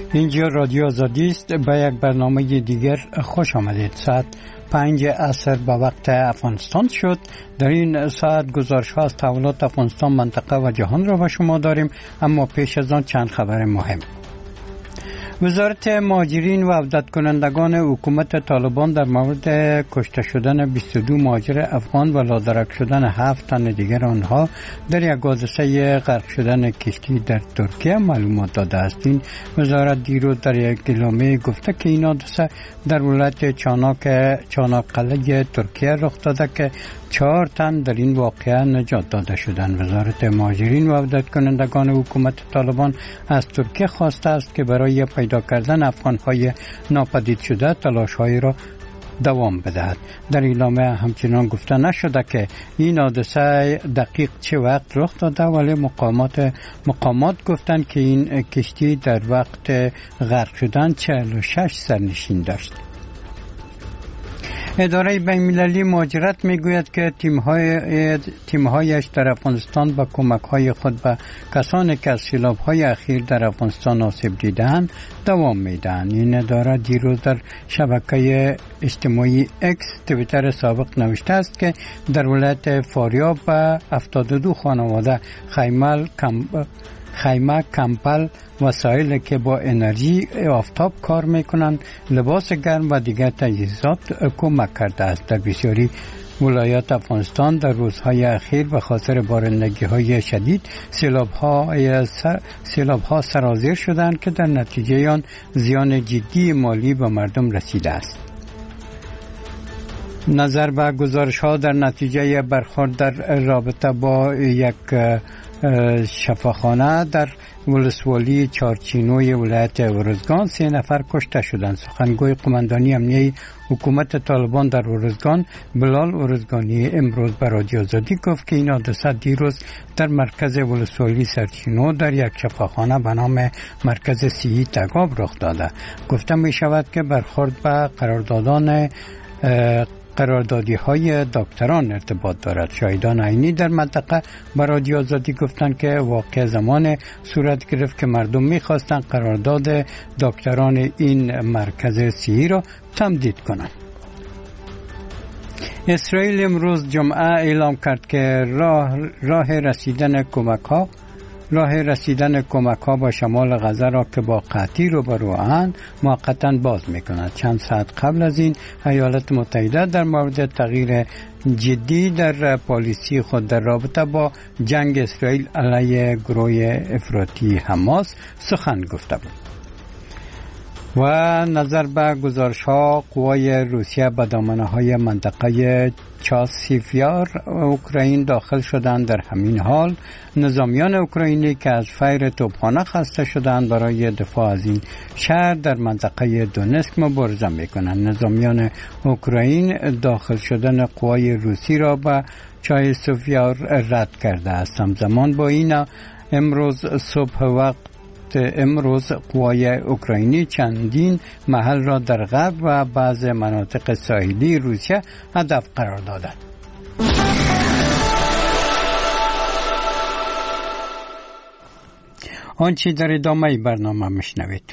اینجا رادیو آزادی است. به یک برنامه دیگر خوش آمدید. ساعت 5 عصر به وقت افغانستان شد. در این ساعت گزارش‌ها از تحولات افغانستان، منطقه و جهان را به شما داریم، اما پیش از آن چند خبر مهم. وزارت مهاجرین و عودت کنندگان حکومت طالبان در مورد کشته شدن 22 مهاجر افغان و لادرک شدن 7 تن دیگر آنها در یک حادثه غرق شدن کشتی در ترکیه معلومات داده است. این وزارت دیروز در یک اعلامیه گفته که این حادثه در ولایت چاناقله ترکیه رخ داده که 4 تن در این واقعه نجات داده شدند. وزارت مهاجرین و عودت کنندگان حکومت طالبان از ترکیه خواسته است که برای پیدا کردن افغان‌های ناپدید شده تلاش‌های را دوام بدهد. در اعلامیه همچنان گفته نشده که این حادثه دقیق چه وقت رخ داده، ولی مقامات گفتند که این کشتی در وقت غرق شدن 46 سرنشین داشت. اداره بین‌المللی مهاجرت میگوید که تیم‌هایش در افغانستان با کمک‌های خود به کسانی که از سیلاب‌های اخیر در افغانستان آسیب دیده‌اند دوام می‌دهند. این اداره دیروز در شبکه اجتماعی اکس توییتر سابق نوشته است که در ولایت فاریاب به 72 خانواده خیمه، کمپل، وسایل که با انرژی آفتاب کار میکنند، لباس گرم و دیگر تجهیزات کمک کرده است. در بسیاری ولایات افغانستان در روزهای اخیر به خاطر بارندگی‌های شدید سیلاب‌ها سرازیر شدند که در نتیجه آن زیان جدی مالی به مردم رسیده است. نظر به گزارش‌ها در نتیجه برخورد در رابطه با یک شفاخانه در ولسوالی چارچینوی ولایت ارزگان 3 نفر کشته شدند. سخنگوی قماندانی امنیه حکومت طالبان در ارزگان بلال ارزگانی امروز به رادیو آزادی گفت که این حادثه دیروز در مرکز ولسوالی سرچینو در یک شفاخانه به نام مرکز صحی تگاب رخ داده. گفته می شود که برخورد به قراردادی‌های دکتران ارتباط دارد. شاهدان عینی در منطقه به رادیو آزادی گفتند که واقع زمان صورت گرفت که مردم می‌خواستند قرارداد دکتران این مرکز صحی را تمدید کنند. اسرائیل امروز جمعه اعلام کرد که راه رسیدن کمک‌ها با شمال غزه را که با قحطی روبروند موقتاً باز می‌کند. چند ساعت قبل از این ایالات متحده در مورد تغییر جدی در پالیسی خود در رابطه با جنگ اسرائیل علیه گروه افراطی حماس سخن گفته بود. و نظر به گزارش‌ها قوای روسیه به دامنه‌های منطقه چاسیفیار اوکراین داخل شدند. در همین حال نظامیان اوکراینی که از فیر توپخانه خسته شدند برای دفاع از این شهر در منطقه دونسک مبارزه می‌کنند. نظامیان اوکراین داخل شدن قوای روسی را به چاسیفیار رد کرده است. همزمان با این امروز قوای اوکراینی چندین محل را در غرب و بعض مناطق ساحلی روسیه هدف قرار دادند. آنچه در ادامه برنامه میشنوید.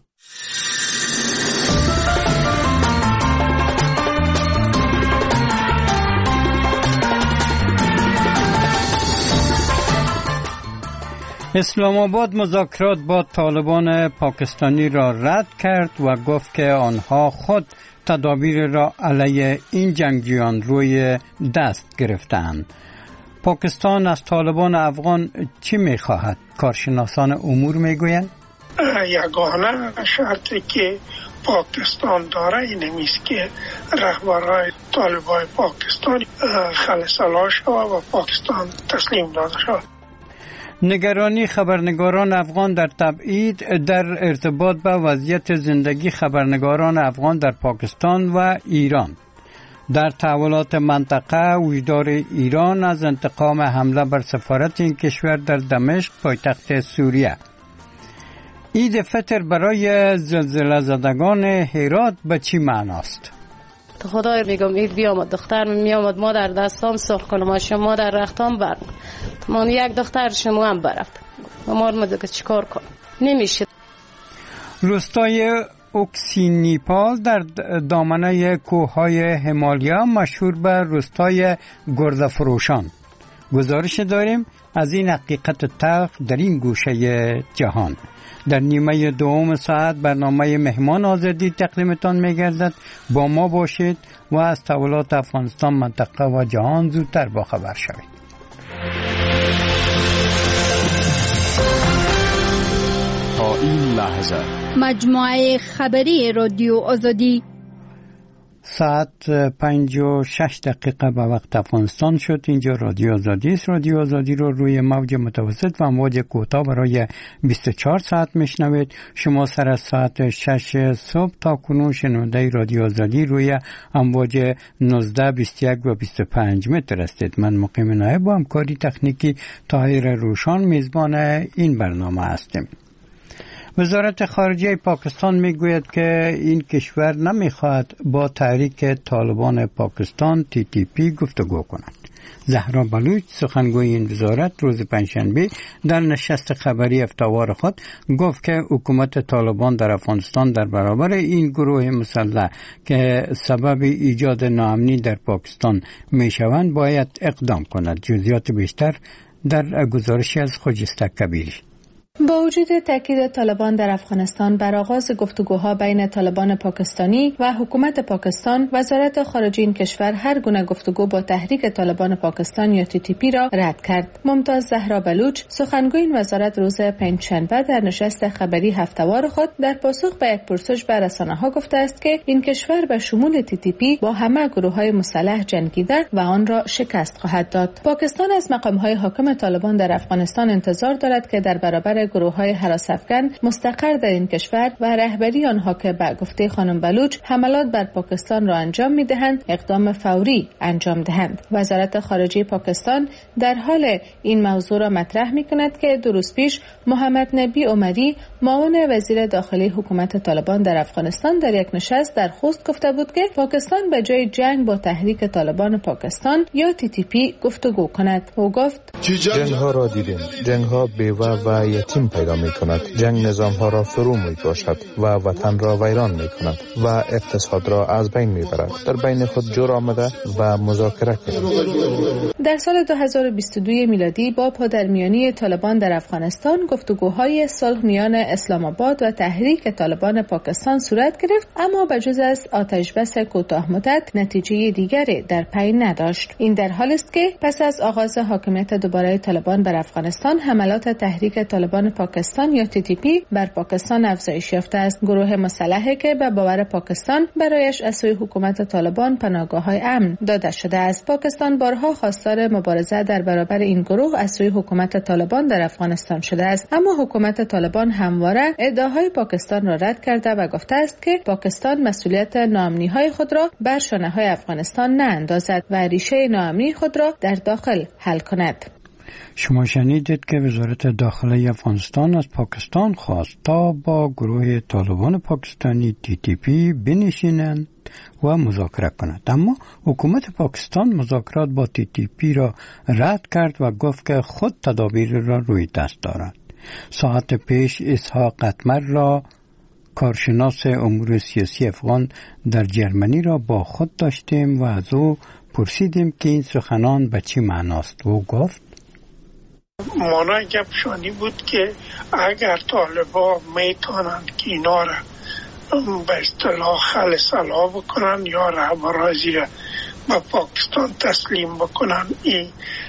اسلام آباد مذاکرات با طالبان پاکستانی را رد کرد و گفت که آنها خود تدابیر را علیه این جنگجویان روی دست گرفتند. پاکستان از طالبان افغان چی می‌خواهد؟ کارشناسان امور می‌گویند یگانه شرطی که پاکستان داره این است که رهبران طالبان پاکستان خلصلا شود و پاکستان تسلیم داده شود. نگرانی خبرنگاران افغان در تبعید در ارتباط با وضعیت زندگی خبرنگاران افغان در پاکستان و ایران. در تحولات منطقه وجدار ایران از انتقام حمله بر سفارت این کشور در دمشق پایتخت سوریه. عید فطر برای زلزله زدگان هرات به چی معناست؟ خدای میگم عید بیامد، دختر میامد ما در دستام سرخ کنم، شما در رختام برم، من یک دختر شما هم برفت، ما دیگه چیکار کنم؟ نمیشه. روستای اوکسینیپال در دامنه کوههای همالیا مشهور به روستای گردفروشان. گزارش داریم از این حقیقت تلخ در این گوشه جهان. در نیمه دوم ساعت برنامه مهمان آزادی تقدیمتان می‌گردد. با ما باشید و از تحولات افغانستان، منطقه و جهان زودتر باخبر شوید. تا این لحظه مجموعه خبری رادیو آزادی ساعت 5:06 به وقت افغانستان شد. اینجا رادیو آزادی است. رادیو آزادی رو روی موج متوسط و امواج کوتاه برای 24 ساعت میشنوید. شما سر از ساعت 6 صبح تا کنون شنونده رادیو آزادی روی امواج 19، 21 و 25 متر هستید. من مقیم نایب با همکاری تکنیکی طاهر روشان میزبان این برنامه هستیم. وزارت خارجه پاکستان میگوید که این کشور نمیخواهد با تحریک طالبان پاکستان TTP گفتگو کند. زهرا بلوچ سخنگوی این وزارت روز پنجشنبه در نشست خبری هفته‌وار خود گفت که حکومت طالبان در افغانستان در برابر این گروه مسلح که سبب ایجاد ناامنی در پاکستان میشوند باید اقدام کند. جزئیات بیشتر در گزارشی از خجسته کبیری. با وجود تاکید طالبان در افغانستان بر آغاز گفتگوها بین طالبان پاکستانی و حکومت پاکستان، وزارت خارجه این کشور هر گونه گفتگو با تحریک طالبان پاکستان یا TTP را رد کرد. ممتاز زهرا بلوچ سخنگوی این وزارت روز پنجشنبه در نشست خبری هفته‌وار خود در پاسخ به یک پرسش به رسانه‌ها گفته است که این کشور به شمول TTP با همه گروه‌های مسلح جنگیده و آن را شکست خواهد داد. پاکستان از مقام‌های حاکم طالبان در افغانستان انتظار دارد که در برابر گروه‌های هراس‌افکن مستقر در این کشور و رهبری آنها که به گفته خانم بلوچ حملات بر پاکستان را انجام می‌دهند اقدام فوری انجام دهند. وزارت خارجه پاکستان در حال این موضوع را مطرح می‌کند که دو روز پیش محمد نبی عمری معاون وزیر داخلی حکومت طالبان در افغانستان در یک نشست در خوست گفته بود که پاکستان به جای جنگ با تحریک طالبان پاکستان یا TTP گفتگو کند. او گفت جنگ‌ها را دیدیم. جنگ‌ها بیوه و یتیم پیدا می کند. جنگ نظام ها را فرو می باشد و وطن را ویران می کند و اقتصاد را از بین می برد. در بین خود جور آمده و مذاکره کنید. در سال 2022 میلادی با پادرمیانی طالبان در افغانستان گفتگوهای صلح میان اسلام آباد و تحریک طالبان پاکستان صورت گرفت، اما بجز از آتش بس کوتاه مدت نتیجه دیگری در پی نداشت. این در حالی است که پس از آغاز حاکمیت دوباره طالبان بر افغانستان، حملات تحریک طالبان پاکستان یا TTP بر پاکستان افزایش یافته است. گروه مسلحی که به باور پاکستان برایش از سوی حکومت طالبان پناهگاه‌های امن داده شده است. پاکستان بارها خواستار مبارزه در برابر این گروه از سوی حکومت طالبان در افغانستان شده است، اما حکومت طالبان همواره ادعاهای پاکستان را رد کرده و گفته است که پاکستان مسئولیت ناامنی‌های خود را بر شانه‌های افغانستان ناندازد و ریشه ناامنی خود را در داخل حل کند. شما شنیدید که وزارت داخلی افغانستان از پاکستان خواست تا با گروه طالبان پاکستانی TTP بنشینند و مذاکره کند، اما حکومت پاکستان مذاکرات با TTP را رد کرد و گفت که خود تدابیر را روی دست دارد. ساعت پیش اسحاق اتمر را کارشناس امور سیاسی افغان در جرمنی را با خود داشتیم و از او پرسیدیم که این سخنان به چی معناست. او گفت مانای گپشانی بود که اگر طالبا میتونند که اینا را به اصطلاح خلصلا بکنن یا رهبرای زیر به پاکستان تسلیم بکنن، این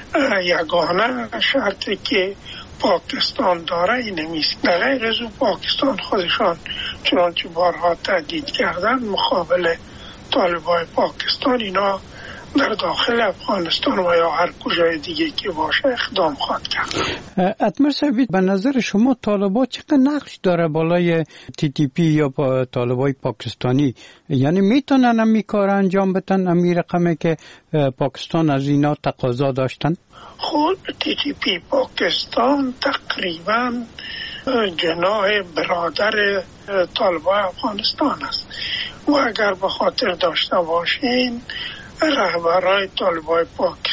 یگانه شرطی که پاکستان داره این نیست. در غیر از او پاکستان خودشان چنانچه بارها تهدید کردن مقابل طالبای پاکستان اینا در داخل افغانستان و یا هر کجای دیگه که باشه اقدام خواهد کرد. اتمر صاحب، به نظر شما طالبا چقدر نقش داره بالای TTP یا طالبای پاکستانی؟ یعنی میتونن همی کار انجام بدن همی رقمی که پاکستان از اینا تقاضا داشتن؟ خود TTP پاکستان تقریبا جناح برادر طالبای افغانستان است و اگر به خاطر داشته باشین رهبرای طالبای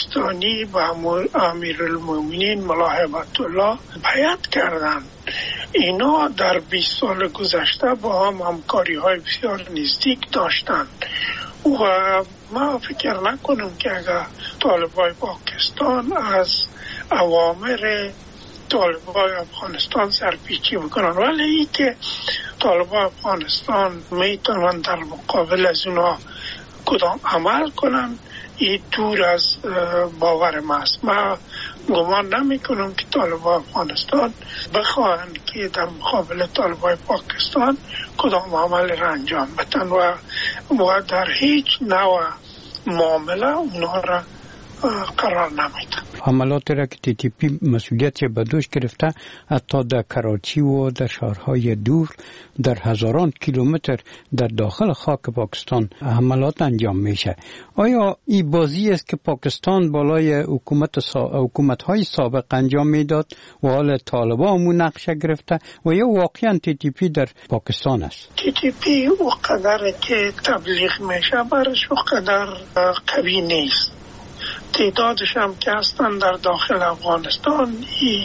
پاکستانی با امیرالمومنین ملا هیبت الله بیعت کردند اینا در 20 سال گذشته با هم همکاری های بسیار نزدیک داشتند و ما فکر نکنم که اگر طالبای پاکستان از اوامر طالبای افغانستان سرپیچی بکنن، ولی ای که طالبای افغانستان میتونن در مقابل از اونا کدام عمل کنن، این دور از باور ماست. ما گمان نمی کنم که طالبای افغانستان بخواهند که در مقابل طالبای پاکستان کدام عمل را انجام بدن و در هیچ نوع معامله اونا را قرار نمیدن. حملات را که TTP مسئولیت به دوش گرفته، حتی در کراچی و در شهرهای دور در هزاران کیلومتر در داخل خاک پاکستان حملات انجام میشه. آیا این بازی است که پاکستان بالای حکومت‌های سابق انجام میداد و حال طالبان مو نقشه گرفته و یا واقعا TTP در پاکستان است؟ TTP او قدر که تبلیغ میشه برش او قدر قوی نیست. تعدادش هم که هستن در داخل افغانستان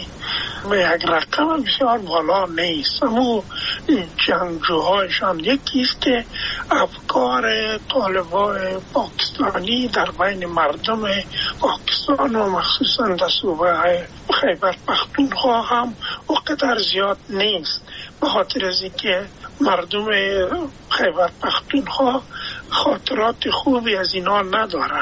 به یک رقم بسیار بالا نیست. اما جنگجوهایشان یکیست که افکار طالبای پاکستانی در بین مردم پاکستان و مخصوصا در صوبه خیبر پختونخوا هم اونقدر زیاد نیست، به خاطر از اینکه مردم خیبر پختونخوا خاطرات خوبی از اینا ندارن.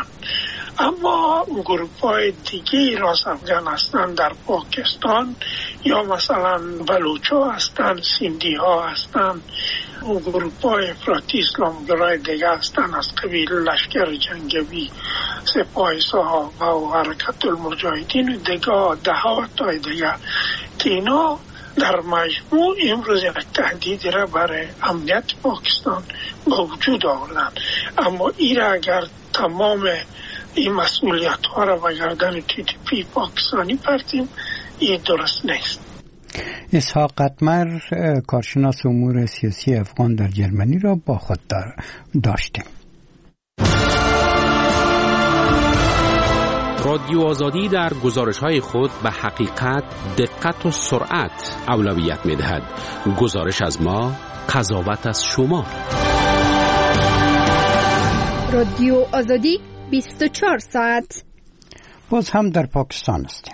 اما گروپ‌های دیگه راست افغان هستن در پاکستان، یا مثلا بلوچ‌ها هستن، سیندی ها هستن، گروپ‌های افراطی اسلامگرای دیگه هستن از قبیل لشکر جنگی سپاه صحابه و حرکت المجاهدین و دیگه دهات دیگه که اینا در مجموع امروز یک تهدید را برای امنیت پاکستان به وجود آوردن. اما این اگر تمام این مسئولیت ها را به گردن TTP پاکستانی پرتیم، این درست نیست. اسحاق قطمر، کارشناس امور سیاسی افغان در جرمنی را با خود داشتیم. رادیو آزادی در گزارش‌های خود به حقیقت، دقت و سرعت اولویت می‌دهد. گزارش از ما، قضاوت از شما. رادیو آزادی 24 ساعت. باز هم در پاکستان هستیم.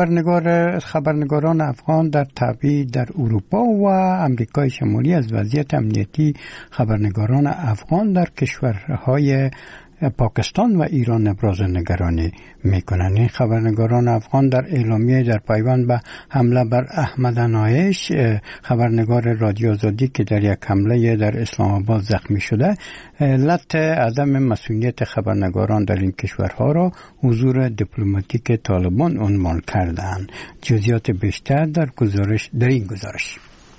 خبرنگاران افغان در تبعید در اروپا و امریکای شمالی از وضعیت امنیتی خبرنگاران افغان در کشورهای پاکستان و ایران ابراز نگرانی میکنند. این خبرنگاران افغان در اعلامیه در پیوند به حمله بر احمد عنایش، خبرنگار رادیو آزادی که در یک حمله در اسلام آباد زخمی شده، علت عدم مسئولیت خبرنگاران در این کشورها را حضور دیپلماتیک طالبان عنوان کردند. جزئیات بیشتر در این گزارش.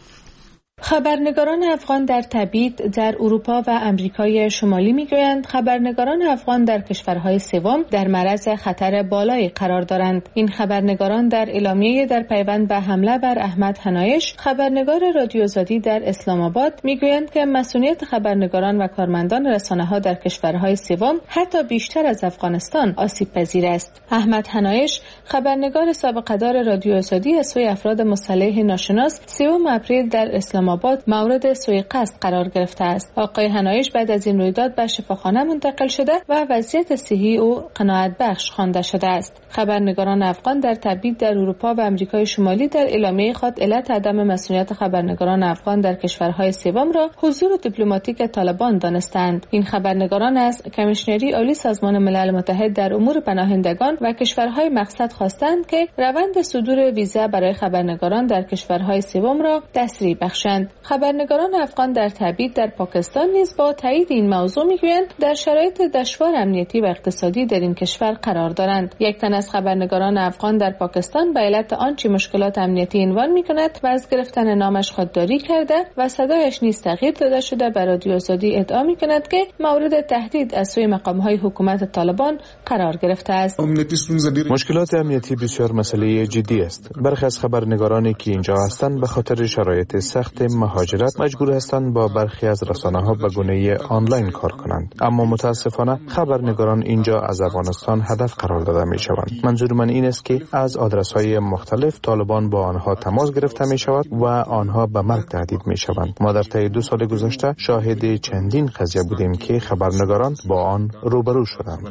خبرنگاران افغان در تبعید در اروپا و امریکای شمالی میگویند خبرنگاران افغان در کشورهای سوم در معرض خطر بالایی قرار دارند. این خبرنگاران در اعلامیه در پیوند به حمله بر احمد عنایش، خبرنگار رادیو آزادی در اسلام آباد، میگویند که مسئولیت خبرنگاران و کارمندان رسانه‌ها در کشورهای سوم حتی بیشتر از افغانستان آسیب پذیر است. احمد عنایش، خبرنگار سابقه‌دار رادیو آزادی، از سوی افراد مسلح ناشناس 3 اپریل در اسلام آباد مورد سوء قصد قرار گرفته است. آقای عنایش بعد از این رویداد به شفاخانه منتقل شده و وضعیت صحی او قناعت بخش خوانده شده است. خبرنگاران افغان در تبعید در اروپا و امریکای شمالی در اعلامیه خود علت عدم مسئولیت خبرنگاران افغان در کشورهای سوم را حضور دیپلماتیک طالبان دانستند. این خبرنگاران از کمیشنری عالی سازمان ملل متحد در امور پناهندگان و کشورهای مقصد خواستند که روند صدور ویزا برای خبرنگاران در کشورهای سوم را تسریع بخشند. خبرنگاران افغان در تبعید در پاکستان نیز با تایید این موضوع میگویند در شرایط دشوار امنیتی و اقتصادی در این کشور قرار دارند. یک تن از خبرنگاران افغان در پاکستان به علت آنچه مشکلات امنیتی عنوان میکند و از گرفتن نامش خودداری کرده و صدایش نیز تغییر داده شده به رادیو آزادی ادعا میکند که مورد تهدید از سوی مقام‌های حکومت طالبان قرار گرفته است. مشکلات امنیتی بسیار مسئله جدی است. برخی از خبرنگارانی که اینجا هستند به خاطر شرایط سخت مهاجرت مجبور هستند با برخی از رسانه‌ها به گونه آنلاین کار کنند، اما متاسفانه خبرنگاران اینجا از افغانستان هدف قرار داده می شوند. منظور من این است که از آدرس‌های مختلف طالبان با آنها تماس گرفته می شود و آنها به مرگ تهدید می شوند. ما در طی 2 سال گذشته شاهد چندین قضیه بودیم که خبرنگاران با آن روبرو شدند.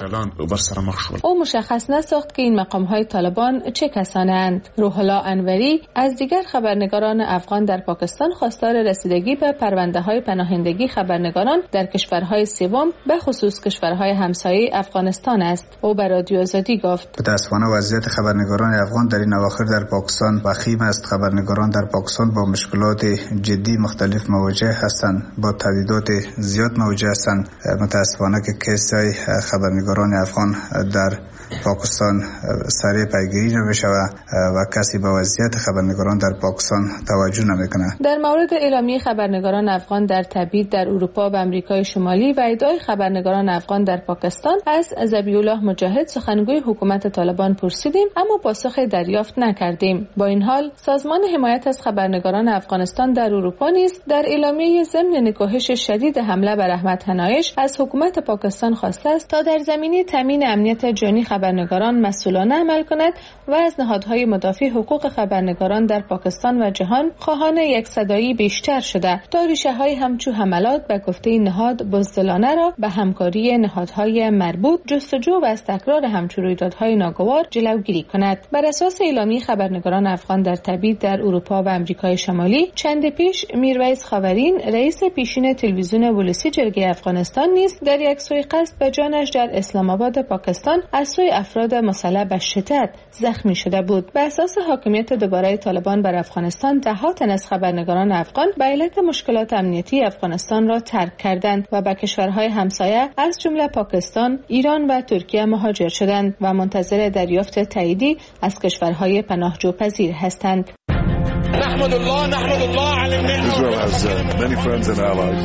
او مشخص نساخت که این مقام‌های طالبان چه کسانند. روح الله انوری از دیگر خبرنگاران افغان در پاکستان خواستار رسیدگی به پرونده‌های پناهندگی خبرنگاران در کشورهای سوم به خصوص کشورهای همسایه افغانستان است. او به رادیو آزادی گفت: متأسفانه وضعیت خبرنگاران افغان در این اواخر در پاکستان وخیم است. خبرنگاران در پاکستان با مشکلات جدی مختلف مواجه هستند، با تهدیدات زیاد مواجه هستند. متأسفانه که کیس‌های خبرنگاران افغان در پاکستان سریع پیگیری نمیشه و کسی به وضعیت خبرنگاران در پاکستان توجه نمیکنه. در مورد اعلامیه خبرنگاران افغان در تبعید در اروپا و آمریکای شمالی و ادعای خبرنگاران افغان در پاکستان از ذبیح الله مجاهد سخنگوی حکومت طالبان پرسیدیم، اما پاسخ دریافت نکردیم. با این حال سازمان حمایت از خبرنگاران افغانستان در اروپا نیز در اعلامیه ضمن نکوهش شدید حمله بر احمد حنایش از حکومت پاکستان خواسته است تا در زمینه تامین امنیت جانی خبرنگاران مسئولانه عمل کند و از نهادهای مدافع حقوق خبرنگاران در پاکستان و جهان خواهان یک صدایی بیشتر شده تا ریشه‌های همچو حملات به گفته نهاد بزدلانه را به همکاری نهادهای مربوط جستجو و از تکرار همچو رویدادهای ناگوار جلوگیری کند. بر اساس اعلامیه خبرنگاران افغان در تبعید در اروپا و آمریکای شمالی، چند پیش میرویس خاورین رئیس پیشین تلویزیون ولسی جرگه افغانستان نیز در یک سوی قصد به جانش در اسلام آباد پاکستان از سوی افراد مسلح به شدت زخمی شده بود. به اساس حاکمیت دوباره طالبان بر افغانستان، دهها تن از خبرنگاران افغان به علت مشکلات امنیتی افغانستان را ترک کردند و به کشورهای همسایه از جمله پاکستان، ایران و ترکیه مهاجر شدند و منتظر دریافت تاییدی از کشورهای پناهجو پذیر هستند. نحمد الله على النعمة. Israel has many friends and allies.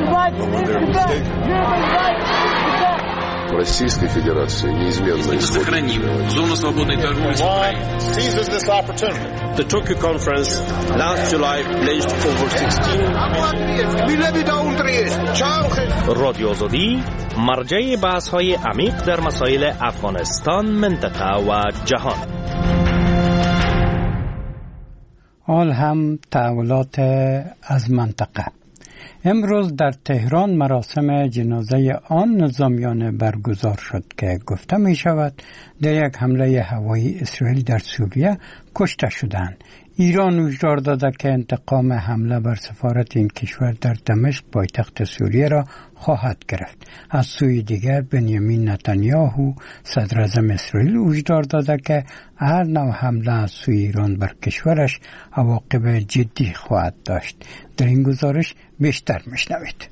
Российской Федерации неизменно сохраним зону свободной торговли с Украиной. Seizes this opportunity. The Tokyo conference last July pledged over 16 رادیو آزادی مرجع بحث‌های عمیق در مسائل افغانستان، منطقه و جهان. حال هم تحولات از منطقه. امروز در تهران مراسم جنازه آن نظامیان برگزار شد که گفته می شود در یک حمله هوایی اسرائیل در سوریه کشته شدند. ایران هشدار داده که انتقام حمله بر سفارت این کشور در دمشق پایتخت سوریه را خواهد گرفت. از سوی دیگر بنیامین نتانیاهو صدر اعظم اسرائیل هشدار داده که هر نوع حمله از سوی ایران بر کشورش عواقب جدی خواهد داشت. در این گزارش بیشتر میشنوید.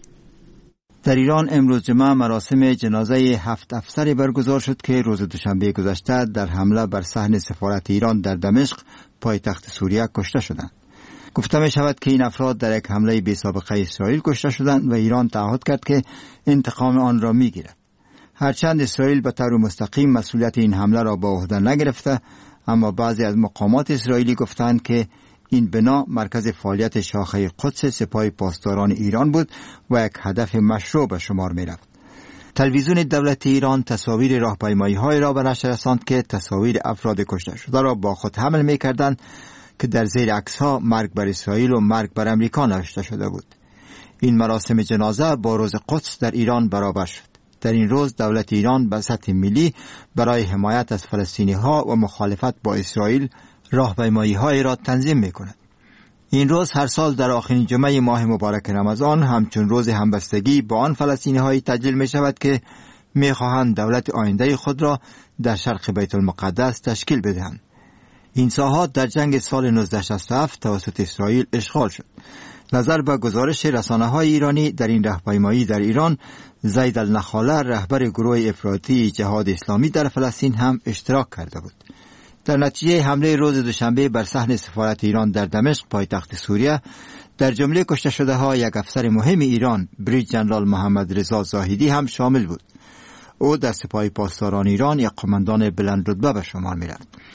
در ایران امروز جمعه مراسم جنازه 7 افسری برگزار شد که روز دوشنبه گذشته در حمله بر صحن سفارت ایران در دمشق پایتخت سوریه کشته شدند. گفته می شود که این افراد در یک حمله بی سابقه اسرائیل کشته شدند و ایران تعهد کرد که انتقام آن را می گیرد. هرچند اسرائیل به طور مستقیم مسئولیت این حمله را به عهده نگرفته، اما بعضی از مقامات اسرائیلی گفتند که این بنا مرکز فعالیت شاخه قدس سپاه پاسداران ایران بود و یک هدف مشروع به شمار می رفت. تلویزیون دولتی ایران تصاویر راهپیمایی‌های را به نشر رساند که تصاویر افراد کشته شده را با خود حمل می‌کردند که در زیر عکس‌ها مرگ بر اسرائیل و مرگ بر امریکا نوشته شده بود. این مراسم جنازه با روز قدس در ایران برابر شد. در این روز دولت ایران به سطح ملی برای حمایت از فلسطینی‌ها و مخالفت با اسرائیل راهپیمایی‌های را تنظیم می‌کند. این روز هر سال در آخرین جمعه ماه مبارک رمضان همچون روز همبستگی با آن فلسطینی‌های تجلیل می شود که می خواهند دولت آینده خود را در شرق بیت المقدس تشکیل بدهند. این ساحات در جنگ سال 1967 توسط اسرائیل اشغال شد. نظر به گزارش رسانه‌های ایرانی در این راهپیمایی در ایران، زید النخاله رهبر گروه افراطی جهاد اسلامی در فلسطین هم اشتراک کرده بود. در نتیجه حمله روز دوشنبه بر صحن سفارت ایران در دمشق پایتخت سوریه، در جمله کشته شده ها یک افسر مهم ایران بریج جنرال محمد رضا زاهدی هم شامل بود. او در سپاه پاسداران ایران یک قماندان بلند رتبه به شمار می‌رفت.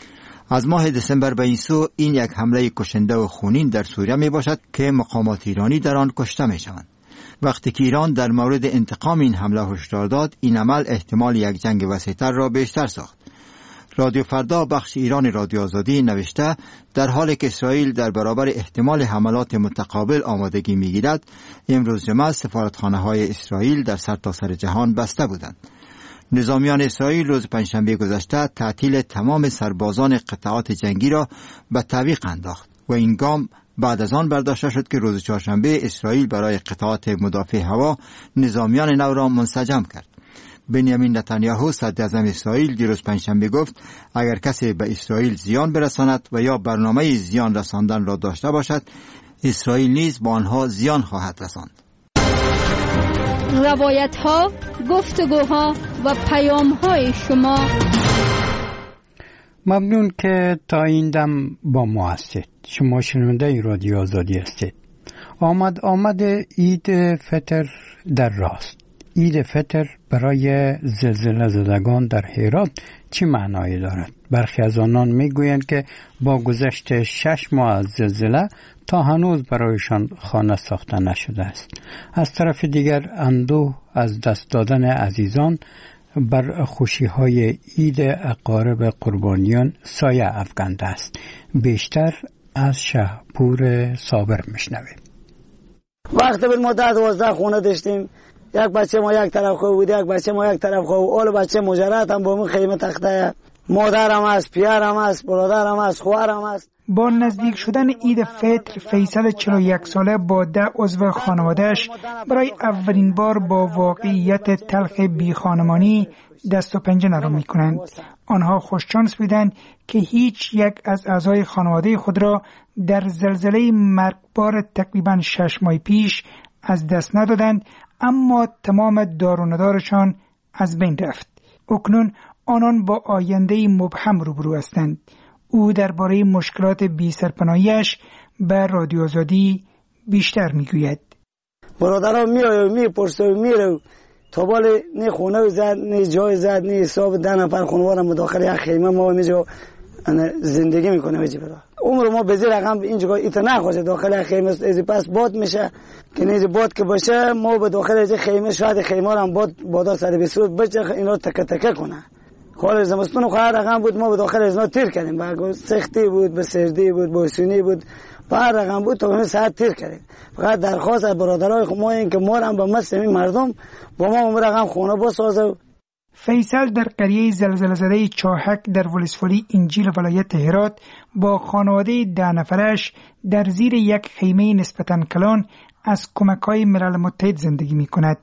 از ماه دسامبر به این سو این یک حمله کشنده و خونین در سوریه می باشد که مقامات ایرانی در آن کشته می شوند. وقتی که ایران در مورد انتقام این حمله هشدار داد، این عمل احتمال یک جنگ وسیع‌تر را بیشتر ساخت. رادیو فردا بخش ایران رادیو آزادی نوشته در حالی که اسرائیل در برابر احتمال حملات متقابل آمادگی می‌گیرد، امروز جمعه سفارتخانه‌های اسرائیل در سرتاسر جهان بسته بودند. نظامیان اسرائیل روز پنجشنبه گذشته تعطیل تمام سربازان قطعات جنگی را به تعویق انداخت و این گام بعد از آن برداشته شد که روز چهارشنبه اسرائیل برای قطعات مدافع هوا نظامیان نو را منسجم کرد. بنیامین نتانیاهو صدراعظم اسرائیل دیروز پنجشنبه گفت اگر کسی به اسرائیل زیان برساند و یا برنامه زیان رساندن را داشته باشد، اسرائیل نیز با آنها زیان خواهد رساند. روایت ها، گفتگوها و پیام های شما. ممنون که تا این دم با ما هستید. شما شنونده رادیو آزادی هستید. آمد عید فطر در راست. عید فطر برای زلزله زدگان در هرات چی معنایی دارد؟ برخی از آنان میگویند که با گذشت 6 ماه از زلزله تا هنوز برایشان خانه ساخته نشده است. از طرف دیگر اندوه از دست دادن عزیزان بر خوشی‌های عید اقارب قربانیان سایه افکنده است. بیشتر از شهپور صابر میشنویم. وقتی بود ما 12 خونه داشتیم، یک بچه ما یک طرف خو بود، یک بچه ما یک طرف خو. اول بچه مجرد هم با من خیمه تخته، مادرم است، پیرم است، برادرم است، خواهرم است. با نزدیک شدن عید فطر، فیصل 41 ساله با 10 عضو خانواده‌اش برای اولین بار با واقعیت تلخ بیخانمانی دست و پنجه نرم می‌کنند. آنها خوششانس بودند که هیچ یک از اعضای خانواده خود را در زلزله مرگبار تقریباً 6 ماه پیش از دست ندادند، اما تمام دار و ندارشان از بین رفت. اکنون آنان با آینده مبهم روبرو هستند. او درباره مشکلات بی سرپناهیش به رادیو آزادی بیشتر میگوید. برادرها میپرسه میره تا بالا نه خونه زد، نه جای زد، نه حساب 10 نفر خانوادم داخل یک خیمه ما اینجا زندگی میکنه. میجی برا عمر ما به زیر رقم اینجا ایت نخواشه داخل خیمه، از پس باد میشه که نه باد که باشه ما به داخل از خیمه شاید خیمه هم بادا 120 بچه اینا تک تک کنه. خال زمستون خواهر رقم بود، ما به داخل از اینا تیر کردیم، با سختی بود، به سردی بود، با سونی بود، با هر رقم بود تا همین ساعت تیر کردیم. فقط درخواست از برادرای ما این که ما هم به مثل مردم با ما اون رقم خونه بسازه. فیصل در قریه زلزله زده چاهک در ولسوالی انجیل ولایت هرات با خانواده 10 نفرش در زیر یک خیمه نسبتاً کلان از کمک‌های ملل متحد زندگی می‌کند.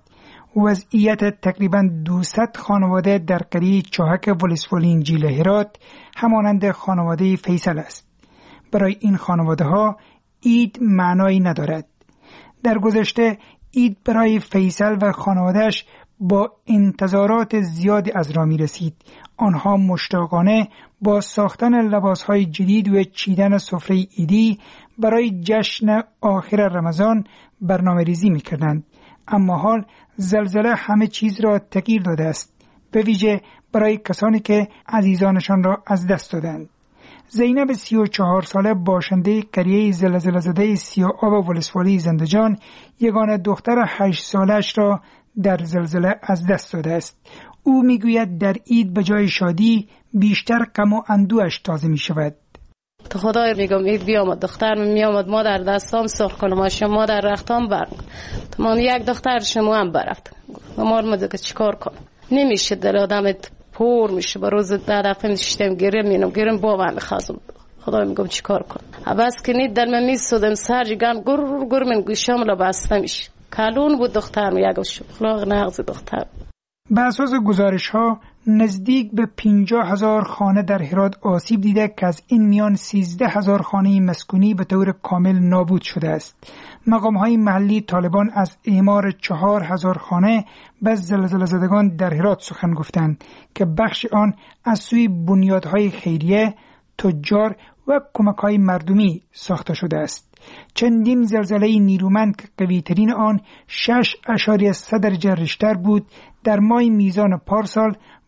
وضعیت تقریباً 200 خانواده در قریه چاهک ولسوالی انجیل هرات همانند خانواده فیصل است. برای این خانواده ها عید معنایی ندارد. در گذشته عید برای فیصل و خانوادهش با انتظارات زیاد از را می رسید. آنها مشتاقانه با ساختن لباسهای جدید و چیدن سفره عیدی برای جشن آخر رمضان برنامه ریزی می کردند. اما حال زلزله همه چیز را تغییر داده است، به ویژه برای کسانی که عزیزانشان را از دست دادند. زینب 34 ساله باشنده قریه زلزله زده سیاه‌آب ولسوالی زندجان یگانه دختر 8 سالش را در زلزله از دست داده است. او میگوید در عید به جای شادی بیشتر غم و اندوهش تازه می شود. تو خدای میگم عید بیامد، دختر میامد ما در دستام سرخ کنم، ما در رختام برم. تو من یک دختر شما هم برفت. ما رو چیکار کنم؟ نمیشه، در آدمت پر میشه. با روز 10 دفعه نشستم گرم بابا میخواستم. خدای میگم چیکار کنم؟ بس که نید در من میسودم سر جگم گر من گوشم لا بسته میشه. کلون بود دخترم، یک شخلاق نغز دختر. به اساس گزارش ها نزدیک به 50,000 خانه در هرات آسیب دیده که از این میان 13,000 خانه مسکونی به طور کامل نابود شده است. مقام های محلی طالبان از اعمار 4,000 خانه به زلزله زدگان در هرات سخن گفتند که بخش آن از سوی بنیادهای خیریه، تجار و کمک‌های مردمی ساخته شده است. چندین زلزله نیرومند که قوی‌ترین آن 6.3 درجه ریشتر بود در ماه میزان پارسال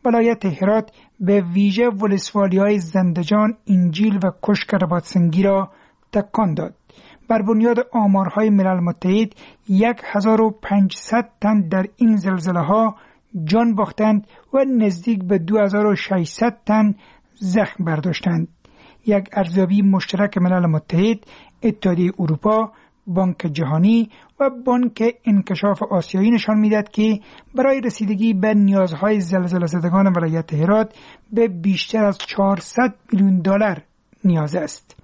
ولایت هرات به ویژه ولسوالی‌های زندجان، انجیل و کشک رباطسنگی را تکان داد. بر بنیاد آمارهای ملل متحد 1500 تن در این زلزله‌ها جان باختند و نزدیک به 2600 تن زخم برداشتند. یک ارزیابی مشترک ملل متحد، اتحادیه اروپا، بانک جهانی و بانک انکشاف آسیایی نشان می‌دهد که برای رسیدگی به نیازهای زلزله زدگان ولایت هرات به بیشتر از 400 میلیون دلار نیاز است.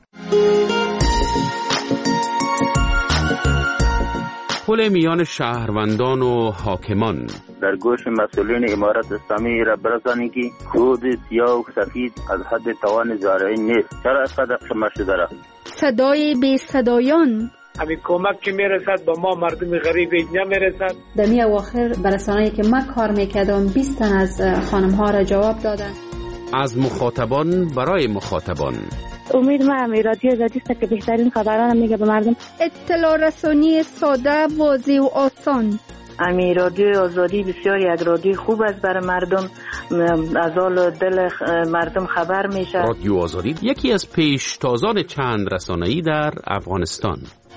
پل میان شهروندان و حاکمان در گوش مسئولین امارت اسلامی را برسانید که خود سیاه و سفید از حد توان زارعین نیست. چرا اینقدر شما شده را؟ صدای بی صدایان، همین کمک که میرسد با ما مردم غریب نمیرسد. در می اواخر برسانه‌ای که من کار میکردم 20 تن از خانم ها را جواب دادن. از مخاطبان برای مخاطبان. امید من رادیو آزادی است که بهترین خبران میگه به مردم. اطلاع رسانی ساده، واضح و آسان. امی رادیو آزادی بسیار یک رادیو خوب است برای مردم، از حال دل مردم خبر میشه. رادیو آزادی یکی از پیشتازان چند رسانه‌ای در افغانستان.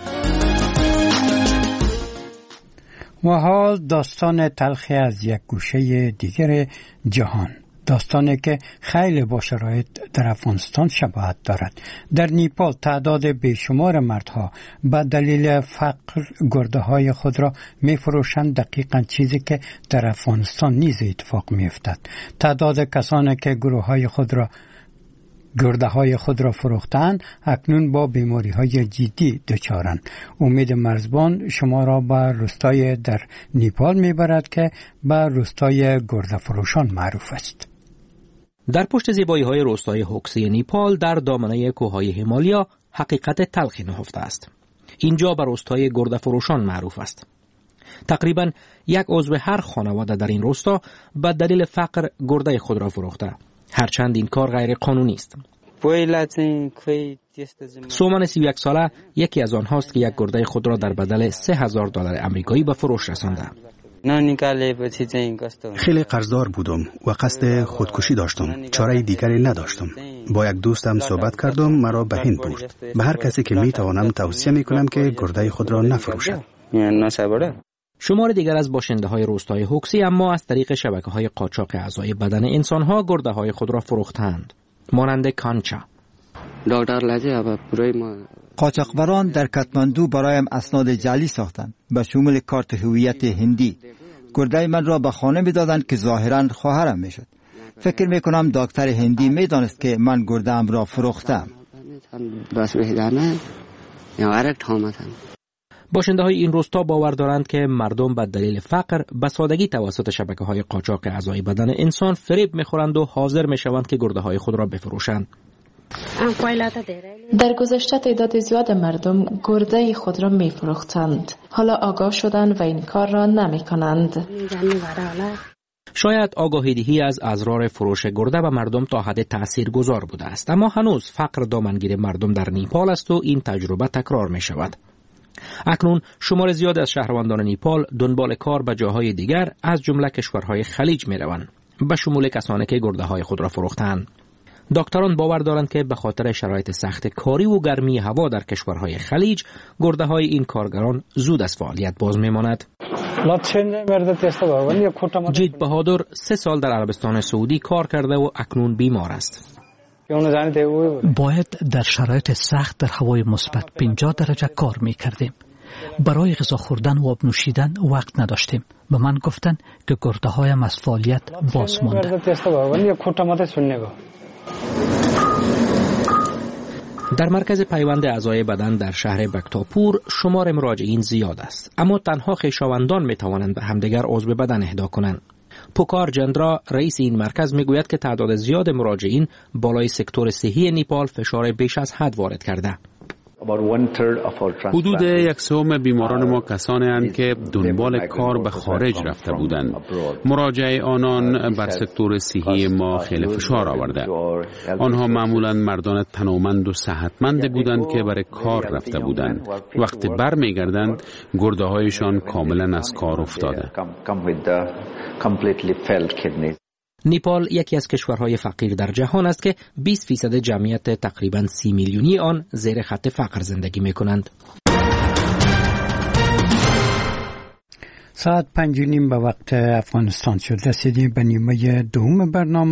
و حال داستان تلخی از یک گوشه دیگر جهان، داستانی که خیلی با شرایط در افغانستان شباهت دارد. در نیپال تعداد بیشمار مردها به دلیل فقر گرده های خود را می فروشند، دقیقاً چیزی که در افغانستان نیز اتفاق می افتد. تعداد کسانی که گرده های خود را فروختند اکنون با بیماری های جدی دچارند. امید مرزبان شما را به روستای در نیپال می برد که به روستای گرده فروشان معروف است. در پشت زیبایی های روستای هوکسی نیپال در دامنه کوههای هیمالیا حقیقت تلخی نهفته است. اینجا به روستای گرده فروشان معروف است. تقریبا یک عضو هر خانواده در این روستا به دلیل فقر گرده خود را فروخته، هرچند این کار غیر قانونی است. سومان 31 ساله یکی از آنهاست که یک گرده خود را در بدل $3000 امریکایی به فروش رسانده. خیلی قرضدار بودم و قصد خودکشی داشتم. چاره دیگری نداشتم. با یک دوستم صحبت کردم، مرا به هند برد. به هر کسی که میتوانم توصیه میکنم که گرده خود را نفروشد. شمار دیگر از باشنده های روستای هوکسی اما از طریق شبکه های قاچاق اعضای بدن انسان ها گرده های خود را فروختند، مانند کانچا. قاچاقبران در کاتماندو برایم اسناد جعلی ساختند به شمول کارت هویت هندی. گرده من را به خانه می‌دادند که ظاهراً خواهرم میشد. فکر میکنم دکتر هندی میدانست که من گرده‌ام را فروختم. باشنده های این روستا باور دارند که مردم به دلیل فقر به سادگی توسط شبکه های قاچاق اعضای بدن انسان فریب میخورند و حاضر میشوند که گرده های خود را بفروشند. در گذشته تعداد زیاد مردم گرده خود را میفروختند. حالا آگاه شدند و این کار را نمیکنند. شاید آگاهی‌دهی از اضرار فروش گرده به مردم تا حد تاثیرگذار بوده است، اما هنوز فقر دامنگیر مردم در نیپال است و این تجربه تکرار می شود. اکنون شمار زیاد از شهروندان نیپال دنبال کار به جاهای دیگر از جمله کشورهای خلیج می روند، به شمول کسانی که گرده های خود را فروختند. دکتران باور دارند که به خاطر شرایط سخت کاری و گرمی هوا در کشورهای خلیج گرده های این کارگران زود از فعالیت باز می ماند. جید بهادر 3 سال در عربستان سعودی کار کرده و اکنون بیمار است. باید در شرایط سخت در هوای مثبت 50 درجه کار می کردیم. برای غذا خوردن و آب نوشیدن وقت نداشتیم. به من گفتن که گرده هایم از فعالیت باز مانده. در مرکز پیوند اعضای بدن در شهر بکتاپور شمار مراجعین زیاد است، اما تنها خویشاوندان می توانند به همدیگر عضو بدن اهدا کنند. پوکار جندرا رئیس این مرکز می گوید که تعداد زیاد مراجعین بالای سکتور صحی نیپال فشار بیش از حد وارد کرده. حدود 1/3 بیماران ما کسانی اند که دنبال کار به خارج رفته بودند. مراجعه آنان بر سکتور صحی ما خیلی فشار آورده. آنها معمولا مردان تنومند و صحتمند بودند که برای کار رفته بودند. وقتی برمیگردند گرده هایشان کاملا از کار افتاده. نیپال یکی از کشورهای فقیر در جهان است که 20% جمعیت تقریباً 30 میلیونی آن زیر خط فقر زندگی می‌کنند. ساعت 5:30 به وقت افغانستان شد. رسیدیم به نیمه دوم برنامه.